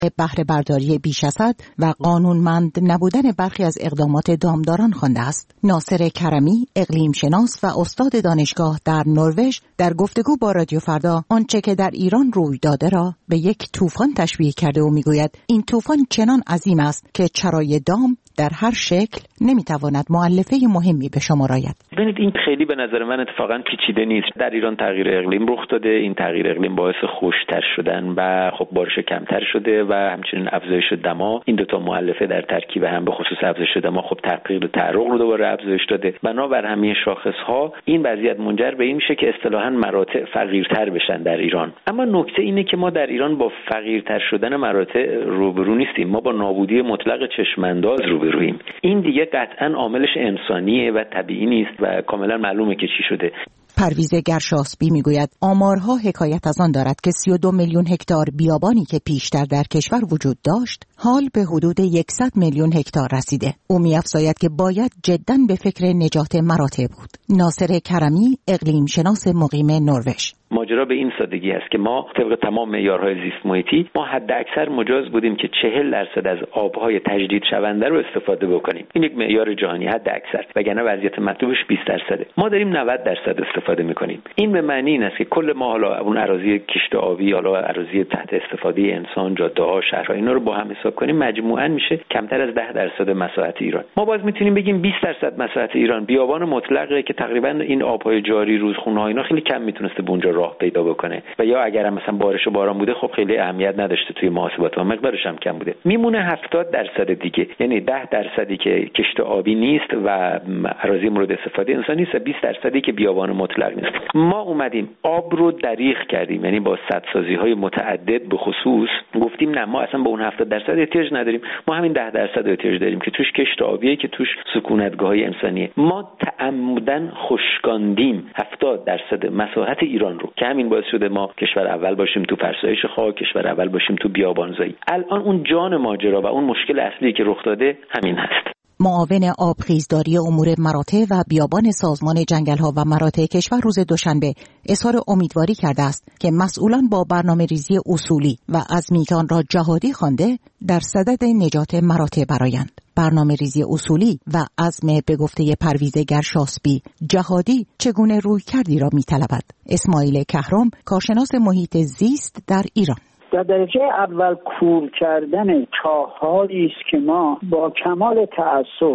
بهره برداری بیش از حد و قانونمند نبودن برخی از اقدامات دامداران خوانده است. ناصر کرمی، اقلیم شناس و استاد دانشگاه در نروژ، در گفتگو با رادیو فردا آنچه که در ایران روی داده را به یک طوفان تشبیه کرده و میگوید این طوفان چنان عظیم است که چرای دام در هر شکل نمیتواند مؤلفه مهمی به شمار آید. ببینید این خیلی به نظر من اتفاقا پیچیده نیست. در ایران تغییر اقلیم رخ داده، این تغییر اقلیم باعث خشک‌تر شدن و خب بارش کمتر شده و همچنین افزایش دما. این دو تا مؤلفه در ترکیب هم به خصوص افزایش دما خب تغییر تعرق رو دوباره افزایش داده. بنابر همه شاخص‌ها این وضعیت منجر به این میشه که اصطلاحاً مراتع فقیرتر بشن در ایران. اما نکته اینه که ما در ایران با فقیرتر شدن مراتع روبرو نیستیم، ما با نابودی مطلق چشم‌انداز روبرویم. این دیگه قطعاً عاملش انسانیه و طبیعی نیست و کاملا معلومه که چی شده. پرویز گرشاسبی میگوید آمارها حکایت از آن دارد که 32 میلیون هکتار بیابانی که پیشتر در کشور وجود داشت حال به حدود 100 میلیون هکتار رسیده. او می‌افزاید که باید جداً به فکر نجات مراتع بود. ناصر کرمی، اقلیم شناس مقیم نروژ: ماجرا به این سادگی است که ما طبق تمام معیارهای زیست محیطی ما حد اکثر مجاز بودیم که 40% از آبهای تجدید شونده رو استفاده بکنیم. این یک معیار جهانی حد اکثر، وگرنه وضعیت مطلوبش 20%. ما داریم 90% استفاده میکنیم. این به معنی این است که کل ما حالا اون اراضی کشت آبی، حالا اراضی تحت استفاده انسان، جاده‌ها، شهرها، اینا رو با هم حساب کنیم مجموعاً میشه کمتر از 10% مساحت ایران. ما باز میتونیم بگیم 20% مساحت ایران بیابان مطلقه که تقریبا این آبهای جاری، رودخونه‌ها اینا خیلی کم میتونسته به اونجا راه پیدا بکنه و یا اگر هم مثلا بارش و باران بوده خب خیلی اهمیت نداشته توی محاسبات و مقدارش هم کم بوده. میمونه 70% دیگه، یعنی 10% که کشت آبی نیست و اراضی مورد استفاده انسانی نیست و 20% که بیابان مطلق نیست. ما اومدیم آب رو دریغ کردیم، یعنی با سدسازی‌های متعدد به خصوص گفتیم نه ما اصلا به اون 70% احتیاج نداریم، ما همین 10% احتیاج داریم که توش کشت آبیه، که توش سکونتگاه‌های انسانیه. ما تعمدن خشکاندیم 70% مساحت ایران رو که همین باعث شده ما کشور اول باشیم تو فرسایش خاک، کشور اول باشیم تو بیابانزایی. الان اون جان ماجرا و اون مشکل اصلی که رخ داده همین هست. معاون آبخیزداری امور مراتع و بیابان سازمان جنگل‌ها و مراتع کشور روز دوشنبه اظهار امیدواری کرده است که مسئولان با برنامه‌ریزی اصولی و عزمی‌تان را جهادی خوانده در صدد نجات مراتع برآیند. برنامه‌ریزی اصولی و عزم به گفته پرویز گرشاسبی جهادی چگونه رویکردی را می‌طلبد؟ اسماعیل کهرم، کارشناس محیط زیست در ایران: در درجه اول کور کردن چاه‌هایی است که ما با کمال تأسف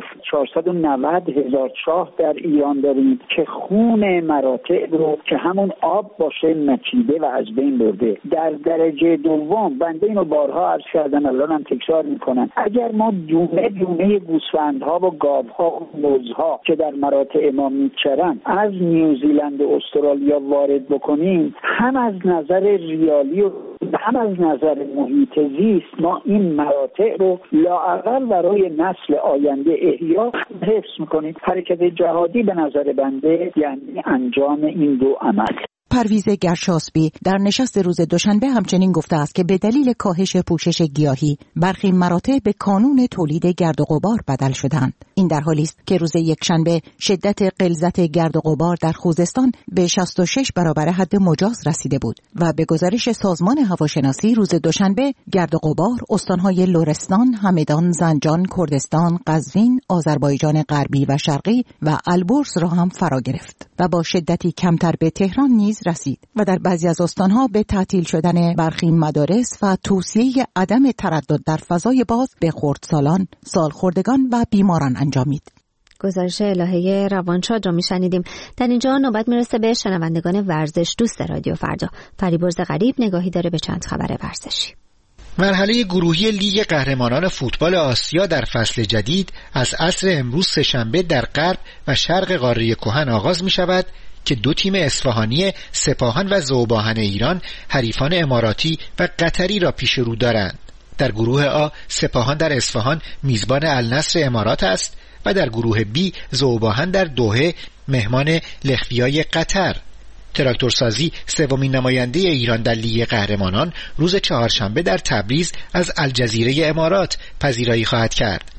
490,000 چاه در ایران داریم که خون مراتع رو که همون آب باشه مچیده و از بین برده. در درجه دوم بنده اینو بارها عرض کردم، الانم تکرار میکنم، اگر ما دونه دونه گوسفندها و گاوها و بزها که در مراتع ما میچرن از نیوزیلند و استرالیا وارد بکنیم، هم از نظر ریالی و هم از نظر محیط زیست ما این مراتع رو لااقل برای نسل آینده احیا حفظ میکنیم. حرکت جهادی به نظر بنده یعنی انجام این دو عمل. پرویز گرشاسبی در نشست روز دوشنبه همچنین گفته است که به دلیل کاهش پوشش گیاهی برخی مراتع به کانون تولید گرد و غبار بدل شدند. این در حالی است که روز یکشنبه شدت غلظت گرد و غبار در خوزستان به 66 برابر حد مجاز رسیده بود و به گزارش سازمان هواشناسی روز دوشنبه گرد و غبار استانهای لرستان، همدان، زنجان، کردستان، قزوین، آذربایجان غربی و شرقی و البرز را هم فرا گرفت و با شدتی کمتر به تهران نیز رسید و در بعضی از استانها به تعطیل شدن برخی مدارس و توصیه عدم تردد در فضای باز به خردسالان، سالخوردگان و بیماران انجامید. گزارش الهه روانشاد را میشنیدیم. در اینجا نوبت میرسه به شنوندگان ورزش دوست رادیو فردا. فریبرز غریب نگاهی داره به چند خبر ورزشی. مرحله گروهی لیگ قهرمانان فوتبال آسیا در فصل جدید از عصر امروز سه‌شنبه در غرب و شرق قاره کهن آغاز می شود که دو تیم اصفهانی سپاهان و ذوباهن ایران حریفان اماراتی و قطری را پیش رو دارند. در گروه آ سپاهان در اصفهان میزبان النصر امارات است و در گروه بی ذوباهن در دوحه مهمان لخویای قطر. تراکتورسازی سومین نماینده ایران در لیگ قهرمانان روز چهارشنبه در تبریز از الجزیره امارات پذیرایی خواهد کرد.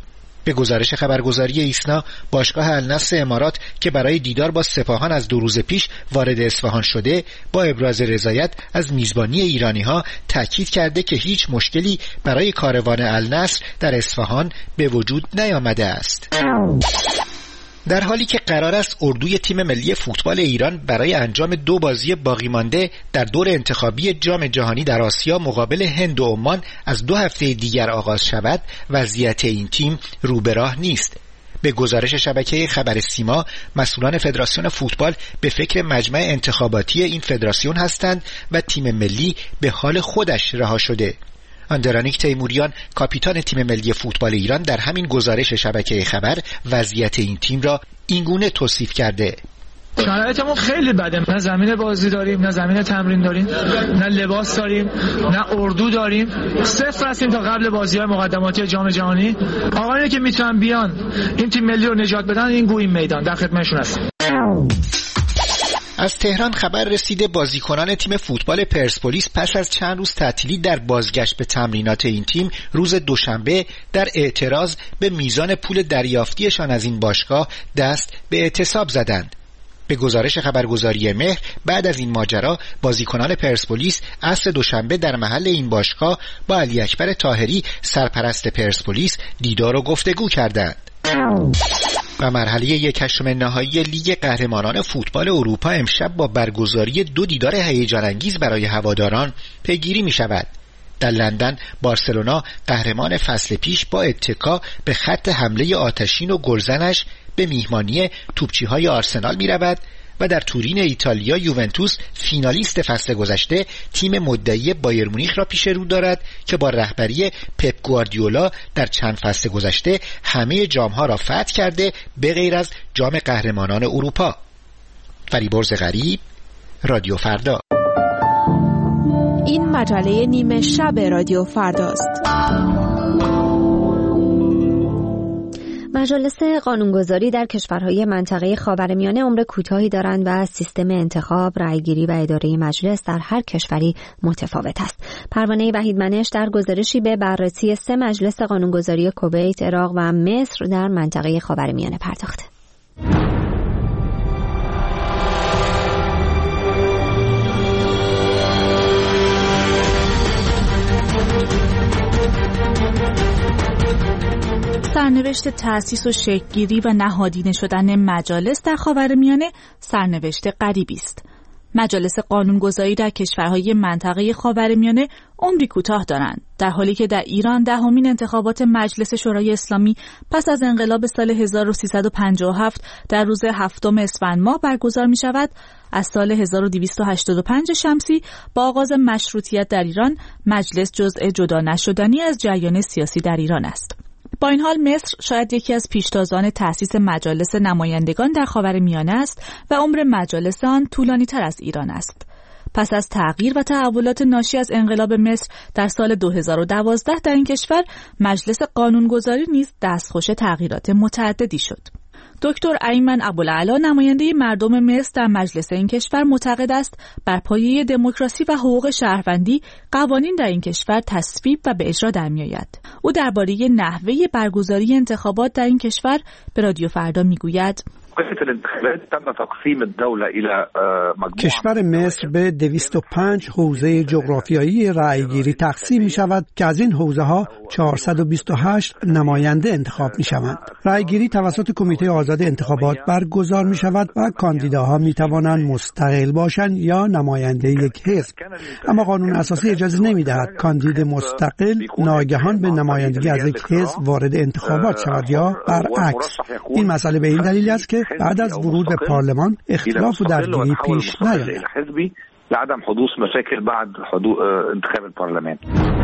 به گزارش خبرگزاری ایسنا، باشگاه النصر امارات که برای دیدار با سپاهان از 2 روز پیش وارد اصفهان شده، با ابراز رضایت از میزبانی ایرانی‌ها تاکید کرده که هیچ مشکلی برای کاروان النصر در اصفهان به وجود نیامده است. در حالی که قرار است اردوی تیم ملی فوتبال ایران برای انجام 2 بازی باقی مانده در دور انتخابی جام جهانی در آسیا مقابل هند و عمان از 2 هفته دیگر آغاز شود، وضعیت این تیم رو به راه نیست. به گزارش شبکه خبر سیما، مسئولان فدراسیون فوتبال به فکر مجمع انتخاباتی این فدراسیون هستند و تیم ملی به حال خودش رها شده. اندرانیک تیموریان، کاپیتان تیم ملی فوتبال ایران، در همین گزارش شبکه خبر وضعیت این تیم را اینگونه توصیف کرده: شرایطمون خیلی بده، نه زمین بازی داریم، نه زمین تمرین داریم، نه لباس داریم، نه اردو داریم. 0 هستیم تا قبل بازی‌های مقدماتی جام جهانی. آقایانی که میتونن بیان این تیم ملی رو نجات بدن، این گویم میدان در خدمتشون هستیم. از تهران خبر رسیده بازیکنان تیم فوتبال پرسپولیس پس از چند روز تعطیلی در بازگشت به تمرینات این تیم روز دوشنبه در اعتراض به میزان پول دریافتیشان از این باشگاه دست به اعتصاب زدند. به گزارش خبرگزاری مهر، بعد از این ماجرا بازیکنان پرسپولیس عصر دوشنبه در محل این باشگاه با علی اکبر طاهری سرپرست پرسپولیس دیدار و گفتگو کردند. و مرحله 1/8 نهایی لیگ قهرمانان فوتبال اروپا امشب با برگزاری 2 دیدار هیجان انگیز برای هواداران پیگیری می شود. در لندن بارسلونا قهرمان فصل پیش با اتکا به خط حمله آتشین و گلزنش به میهمانی توپچی‌های آرسنال می رود و در تورین ایتالیا یوونتوس فینالیست فصل گذشته تیم مدعی بایر مونیخ را پیش رو دارد که با رهبری پپ گواردیولا در چند فصل گذشته همه جام‌ها را فتح کرده به غیر از جام قهرمانان اروپا. فریبرز غریب، رادیو فردا. این مجله نیمه شب رادیو فرداست. مجالس قانونگذاری در کشورهای منطقه خاورمیانه عمر کوتاهی دارند و سیستم انتخاب، رأیگیری و اداره مجلس در هر کشوری متفاوت است. پروانه وحیدمنش در گزارشی به بررسی 3 مجلس قانونگذاری کویت، عراق و مصر در منطقه خاورمیانه پرداخته. سرنوشت تأسیس و شکل‌گیری و نهادینه شدن مجالس در خاورمیانه سرنوشت غریبی است. مجالس قانونگذاری در کشورهای منطقه خاورمیانه عمری کوتاه دارند، در حالی که در ایران 10مین انتخابات مجلس شورای اسلامی پس از انقلاب سال 1357 در روز 7 اسفند ماه برگزار می شود. از سال 1285 شمسی با آغاز مشروطیت در ایران، مجلس جزء جدا نشدنی از جریان سیاسی در ایران است. با این حال مصر شاید یکی از پیشتازان تأسیس مجالس نمایندگان در خاورمیانه است و عمر مجالس آن طولانی‌تر از ایران است. پس از تغییر و تحولات ناشی از انقلاب مصر در سال 2012 در این کشور، مجلس قانونگذاری نیز دستخوش تغییرات متعددی شد. دکتر ایمن ابوالعلا، نماینده مردم مصر در مجلس این کشور، معتقد است بر پایه دموکراسی و حقوق شهروندی قوانین در این کشور تصویب و به اجرا در می‌آید. او درباره نحوه برگزاری انتخابات در این کشور به رادیو فردا میگوید: کشور مصر به 205 حوزه جغرافیایی رأیگیری تقسیم می شود که از این حوزه ها 428 نماینده انتخاب می شوند. رأیگیری توسط کمیته آزاد انتخابات برگزار می شود و کاندیداها می توانند مستقل باشند یا نماینده یک حزب. اما قانون اساسی اجازه نمی دهد کاندید مستقل ناگهان به نمایندگی از یک حزب وارد انتخابات شود یا برعکس. این مسئله به این دلیل است که بعد از ورود به پارلمان اختلاف و درگیری پیش نیامد. لعدم حدوث مشاكل بعد انتخاب البرلمان.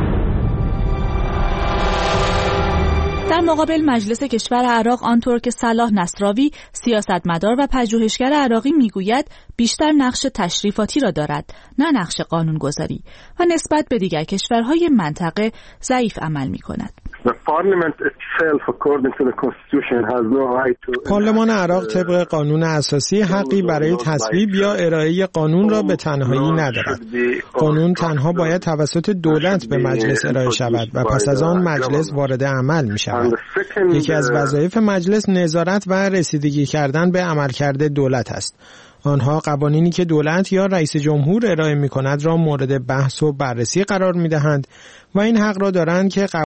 در مقابل مجلس کشور عراق، آنطور که صلاح نصراوی، سیاستمدار و پژوهشگر عراقی میگوید، بیشتر نقش تشریفاتی را دارد، نه نقش قانونگذاری، و نسبت به دیگر کشورهای منطقه ضعیف عمل می‌کند. پارلمان عراق طبق قانون اساسی حقی برای تصویب یا ارائه قانون را به تنهایی ندارد. قانون تنها باید توسط دولت به مجلس ارائه شود و پس از آن مجلس وارد عمل می شود. یکی از وظایف مجلس نظارت و رسیدگی کردن به عملکرد دولت است. آنها قوانینی که دولت یا رئیس جمهور ارائه می کند را مورد بحث و بررسی قرار می دهند و این حق را دارند که